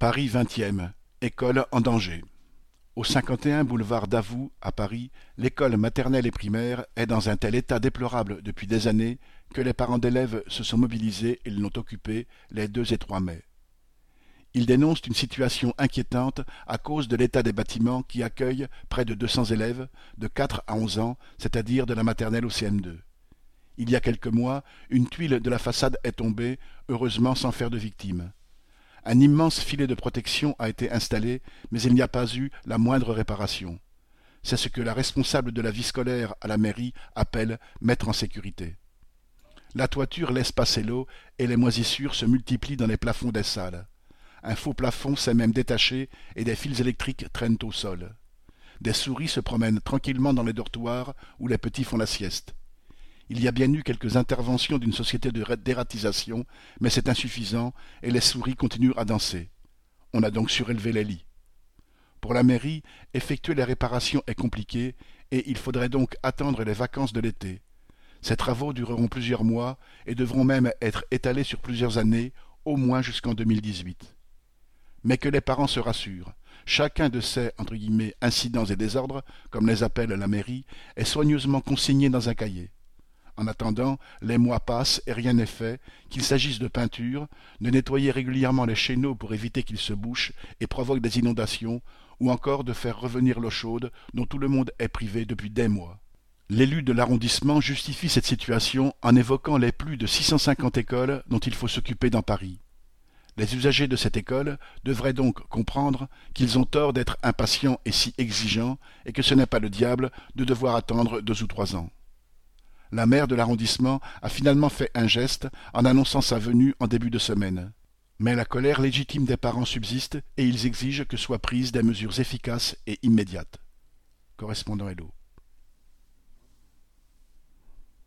Paris 20e, école en danger. Au 51 boulevard Davout, à Paris, l'école maternelle et primaire est dans un tel état déplorable depuis des années que les parents d'élèves se sont mobilisés et l'ont occupé les 2 et 3 mai. Ils dénoncent une situation inquiétante à cause de l'état des bâtiments qui accueillent près de 200 élèves de 4 à 11 ans, c'est-à-dire de la maternelle au CM2. Il y a quelques mois, une tuile de la façade est tombée, heureusement sans faire de victimes. Un immense filet de protection a été installé, mais il n'y a pas eu la moindre réparation. C'est ce que la responsable de la vie scolaire à la mairie appelle mettre en sécurité. La toiture laisse passer l'eau et les moisissures se multiplient dans les plafonds des salles. Un faux plafond s'est même détaché et des fils électriques traînent au sol. Des souris se promènent tranquillement dans les dortoirs où les petits font la sieste. Il y a bien eu quelques interventions d'une société de dératisation, mais c'est insuffisant et les souris continuent à danser. On a donc surélevé les lits. Pour la mairie, effectuer les réparations est compliqué et il faudrait donc attendre les vacances de l'été. Ces travaux dureront plusieurs mois et devront même être étalés sur plusieurs années, au moins jusqu'en 2018. Mais que les parents se rassurent. Chacun de ces « incidents et désordres », comme les appelle la mairie, est soigneusement consigné dans un cahier. En attendant, les mois passent et rien n'est fait, qu'il s'agisse de peinture, de nettoyer régulièrement les chéneaux pour éviter qu'ils se bouchent et provoquent des inondations, ou encore de faire revenir l'eau chaude dont tout le monde est privé depuis des mois. L'élu de l'arrondissement justifie cette situation en évoquant les plus de 650 écoles dont il faut s'occuper dans Paris. Les usagers de cette école devraient donc comprendre qu'ils ont tort d'être impatients et si exigeants et que ce n'est pas le diable de devoir attendre 2 ou 3 ans. La maire de l'arrondissement a finalement fait un geste en annonçant sa venue en début de semaine. Mais la colère légitime des parents subsiste et ils exigent que soient prises des mesures efficaces et immédiates. Correspondant Hello.